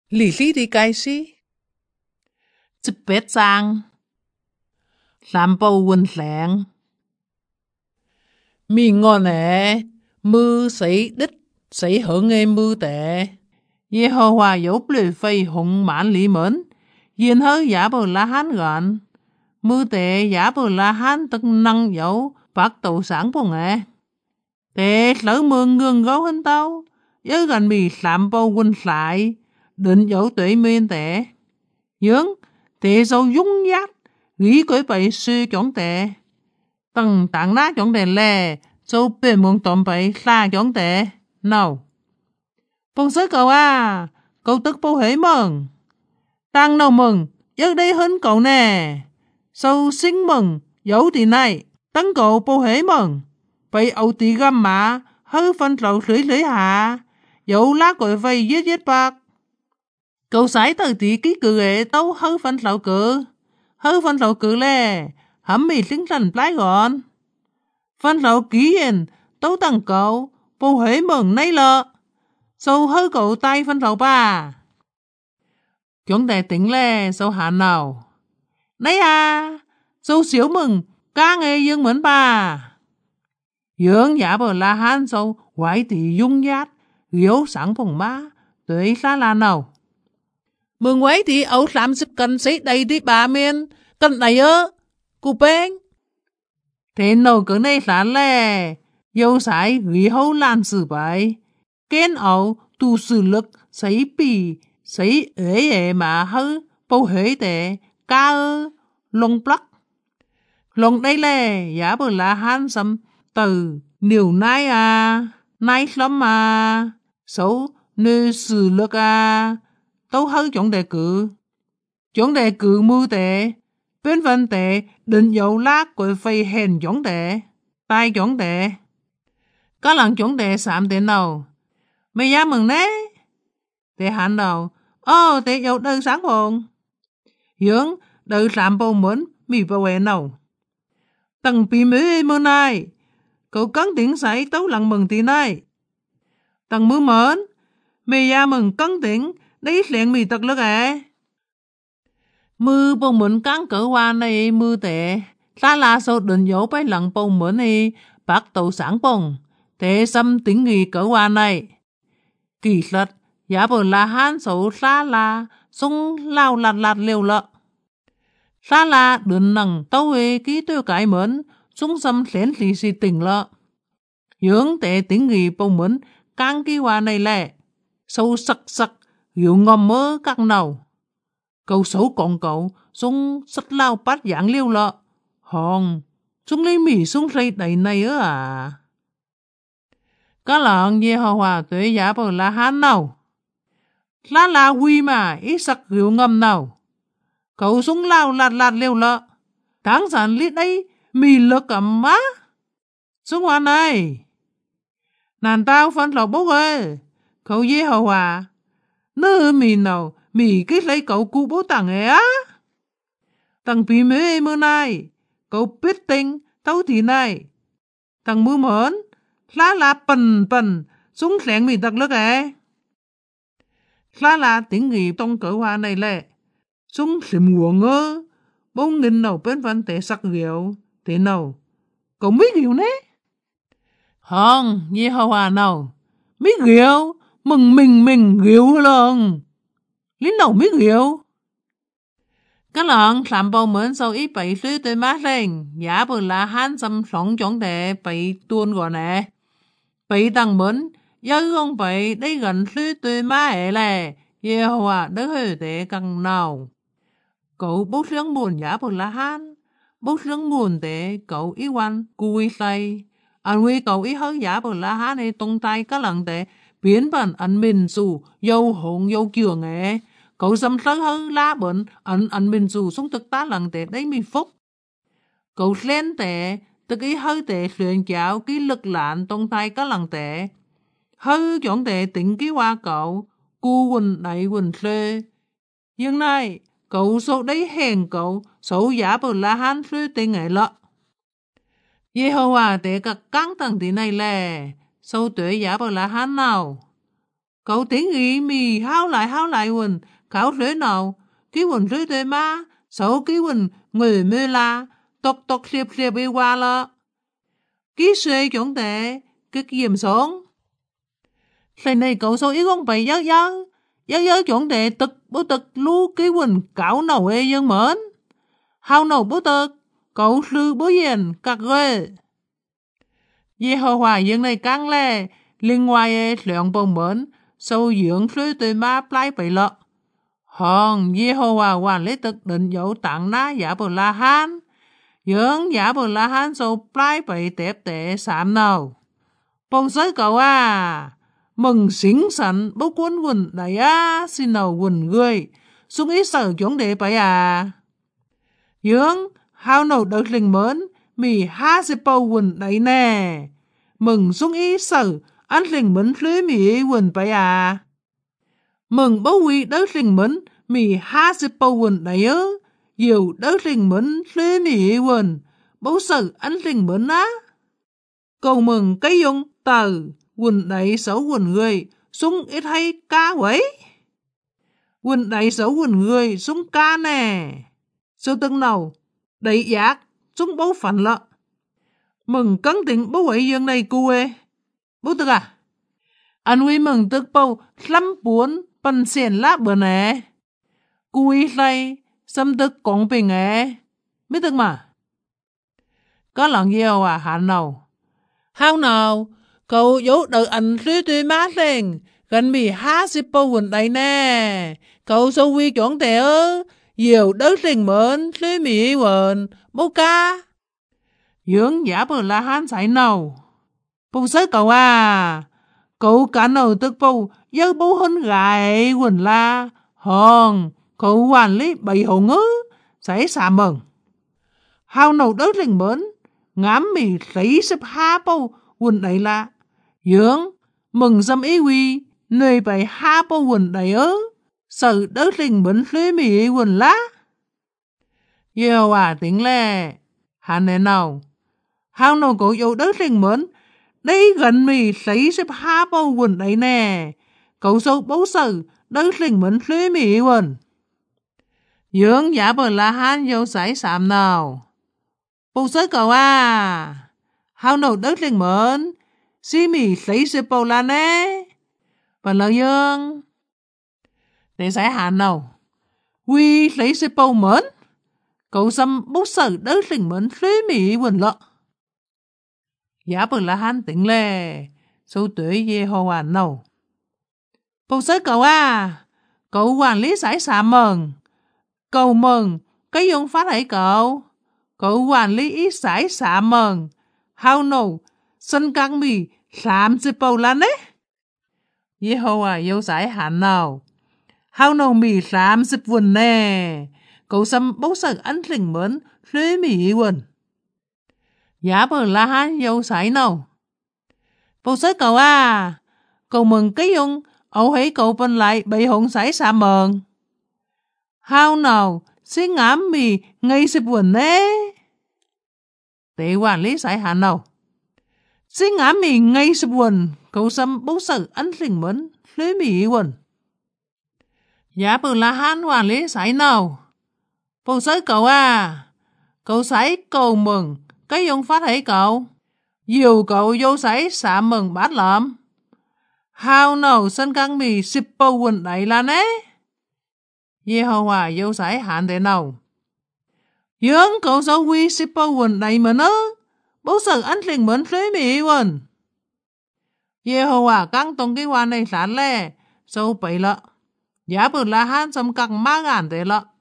Lý lý đi cái gì? Chỉ biết rằng làm bầu quần lẹn. Mình ngon nè, mưa sấy đít, sấy hưởng nghe mưa tệ. Giê-hô-va dấu lười phây hùng mãn lý mến. Yên hơ giả bầu la hán gọn. Mưa tệ giả bầu la hán tức năng dấu bác tổ sáng bầu nghe. Tệ lỡ mưa ngương gấu hơn tao. Nhớ gần mì làm bầu quần lại. Định dấu tuệ miên tệ. Dưỡng tệ dấu dung nhát. Nghĩ cõi bày sư chọn tệ. Tầng tạng ná chọn tệ lè. Dấu bề môn tộm bày xa chọn tệ. Nào. Bông sớ cậu à. Cậu tức bầu hế mừng. Đang nào mừng. Giấc đây hơn cậu nè. Sâu sinh mừng. Dấu thì này. Tấn cậu bầu hế mừng. Vậy ẩu tí găm mà. Hư phân lậu lưới hạ. Dấu lá cội vây giết bạc. Cậu sái tờ tí ký cử ế tâu hư phân lậu cử. Hư phân lậu cử lè. Hẳm mì tinh thần lái gọn. Phân lậu ký yên. Tâu tăng cậu. Bầu hế mừng nay lợ. Sâu hư cậu tay phân lậu ba. Chúng ta tính lè sâu hẳn nào. Đấy à. Sâu xíu mừng. Ca nghe dương mến ba. Dương giả bờ la hán sâu. Quái tỷ dung nhát. Yếu sáng phòng má. Tới xa là nào. Mừng quấy thì ấu làm sức cần sấy đầy đi bà miền. Cần này ơ. Cô bên. Thế nào cứ này là lè. Yêu sái ghi hâu lan sử bài. Kén ấu tu sử lực sấy bì. Sấy ế mà hư. Bầu hế tệ. Ca ơ. Lông plắc. Lông đây lè. Giả bờ la hán xâm. Từ. Niều nai à. Nai lắm à. Xấu. Nơi sử lực à. Tâu hư chọn đề cử. Chọn đề cử mưu tệ. Bên phần tệ. Định dấu lát của phây hèn chọn tệ. Tai chọn tệ. Các lần chọn tệ sạm tệ nào. Mày giá mừng nế. Tệ hạn nào. Tệ dấu đơn sáng phòng. Dưỡng. Đời sạm bầu mến. Mì bầu hẹn nào. Tầng bì mê mơ này. Cậu cắn tiếng sấy tấu lặng mừng tí này. Tầng mưa mến. Mày giá mừng cắn tiếng. Đấy lẹn mì tật lực à. Mưa bông mến cắn cỡ hoa này mưa tệ. Xa là sâu định dấu bái lặng bông mến này. Bác tàu sáng bông. Thế xâm tính nghỉ cỡ hoa này. Kỳ lật. Giả bờ la hán sâu xa là. Xung lao lạt liều lợ. Xa là đừng nặng tâu hề ký tiêu cái mến. Xung xâm xén lì xì tình lợ. Dưỡng tệ tính nghỉ bông mến. Căng ký hoa này lẹ. Sâu sắc. Hiểu ngòm mơ các nào. Cậu xấu còn cậu. Xung sắt lao bát dạng liêu lợ. Hòn. Xung lấy mì xung lấy đầy này ơ à. Các lần Giê-hô-va tuế giả bờ la hán nào. Lá la huy mà. Ít sắc hiểu ngầm nào. Cậu xung lao lạt liêu lợ. Tháng sản lít ấy. Mì lực ẩm má. Xung hoa này. Nàng tao phân lọc bốc ơi. Cậu Giê-hô-va. Nơ mì nào. Mì kết lấy cậu cụ bố tặng ấy á. Tặng bí mê mơ này. Cậu biết tình. Tao thì này. Tặng mưa mớn. Lá là bần. Súng lẹn mì tật lực ấy. Lá là tiếng nghỉ tông cỡ hoa này lệ. Súng xìm ngùa ngơ. Bông nghìn nào bên văn tế sắc ghiệu. Thế nào. Cậu mấy ghiệu nế. Hòn. Giê-hô-va nào. Mấy ghiệu. Mừng mình ghiệu lần. Lý nào mấy ghiệu. Các lần làm bầu mến sau ít bày sư tôi mát lên. Giả bờ là hán xâm sống chọn đề bày tuôn gọi nè. Bày tăng mến. Giấc không bày đây gần sư tôi mát hệ lè. Giê-hô-va đỡ hơi tệ căng nào. Cậu bốc sướng buồn giả bờ là hán. Bốc sướng buồn tệ cậu ý quan cùi say. Anh huy cậu ý hớt giả bờ là hán này tung tay các lần tệ. Biến bằng anh mình dù dâu hồn dâu trường ấy. Cậu xâm sớ hư lá bệnh. Anh mình dù xuống thực tá lần tệ đấy mi phúc. Cậu lên tệ. Tức ý hơi tệ xuyên chảo. Ký lực lạn tung tay các lần tệ. Hư chọn tệ tỉnh ký hoa cậu. Cu quỳnh đẩy quỳnh xê. Nhưng này. Cậu số đấy hèn cậu. Số giả bờ la hán xê tình ấy lọ. Giê-hô-va tệ các căng tầng tí này lè. Số tuệ giả bờ la hán nào. Cậu tiếng ý mì hao lại quần, cáo thế nào, cái quần thế thế mà, sau cái quần người mê la, tộc liệp đi qua là. Cái xe chúng ta, cái kiểm sống. Lần này cậu số ý con bày giấc chúng ta bố tực lưu cái quần cáo nào ê dân mến. Hao nào bố tực, cậu sư bố yên, các ghê. Vì hồ hòa dân này căng lê, liên ngoài lượng bông mến, sau dưỡng sư tùy má plái bày lọ. Hòn vì hồ hòa hoàn lý thực định dẫu tặng ná giả bờ la hán. Dưỡng giả bờ la hán sau plái bày tẹp tệ sạm nào. Bông sới cậu à, mừng xính sẵn bố quân quần đại á, xin nào quần người, xuống ý sở chúng đệ bày à. Dưỡng, hao nào đợt linh mến, mì ha sẽ bầu quần đại nè. Mừng xuống ý sở, anh linh mến lưới mì quần bày à. Mừng bố quy đớt linh mến, mì ha sẽ bầu quần đại ớ. Dù đớt linh mến lưới mì quần, bố sở anh linh mến á. Cầu mừng cái dung tờ, quần đại xấu quần người, xuống ít hay ca quấy. Quần đại xấu quần người, xuống ca nè. Số từng nào, đầy giác, xuống bố phản lợ. Mừng cấn định bố quậy dương này cô ê. Bố tức à? Anh huy mừng tức bầu, lắm buồn, bần xiên lá bờ nè. Cô ý lây, xâm tức công bình ê. Biết tức mà. Có lòng yêu à hả nào? Hao nào, cậu dấu đợi anh suy tùy mát lên, gần mì há xếp bầu quần đây nè. Cậu sâu quy chuẩn tệ ơ, nhiều đớt linh mến, suy mì quần, bố ca. Dưỡng giả bờ la hán xảy nào. Bố sới cậu à, cậu cả nào tức bầu, dơ bố hơn gài quần la. Hòn, cậu hoàn lý bày hồ ngứ, xảy xa mừng. Hao nào đớt linh mến, ngắm mì lấy xếp há bầu quần đầy là. Dưỡng, mừng xâm ý quy, nơi bày há bầu quần đầy ớ. Sợ đớt linh mến lưới mì quần lá. Yêu à tiếng lè. Hả nè nào. Hao nào cậu dâu đớt linh mến. Đây gần mì lấy xếp há bầu quần đầy nè. Cậu sâu bố sợ đớt linh mến lưới mì quần. Dưỡng giả bờ la hán dâu sải sạm nào. Bố sới cậu à. Hao nào đớt linh mến. Xí mì lấy xếp bầu là nè. Bà lợi dương. Để giải hạn nào. Quy lấy xếp bầu mến. Cậu xâm bố sở đớt linh mến lưới mì quần lọ. Giả bờ la hán tỉnh lè. Sâu tuổi dê hồ hoàn nào. Bố sới cậu à. Cậu hoàn lý giải xạ mừng. Cậu mừng. Cái dung phát hãy cậu. Cậu hoàn lý ý giải xạ mừng. Hao nào. Sân căng mì. Làm xếp bầu là nế. Dê hồ à dâu giải hạn nào. Hao nào mì làm xếp quần nè. Cậu xâm bố sở anh linh mến lưới mì quần. Giả bờ la hán dâu sải nào. Bố sới cậu à. Cậu mừng cái dung. Ấu hãy cậu bên lại bị hôn sải xa mừng. Hao nào xin ngắm mì ngay xếp quần nè. Tệ quản lý sải hạn nào. Xin ngắm mì ngay xếp quần. Cậu xâm bố sở anh linh mến lưới mì quần. Giả bờ la hán quản lý sải nào. Bố sới cậu à. Cậu sải cầu mừng. Cái dung phát hãy cậu. Dù cậu vô sải xạ mừng bát lợm. Hao nào sân căng mì xịp bầu quần đầy là nế. Dê hồ hòa vô sải hạn thế nào. Dưỡng cậu sâu quy xịp bầu quần đầy mà nó. Bố sở anh linh mến lưới mì quần. Dê hồ hòa căng tông cái hoa này sẵn lè. Sâu bậy lọ. Giả bờ la hán xâm căng má gàn thế lọ.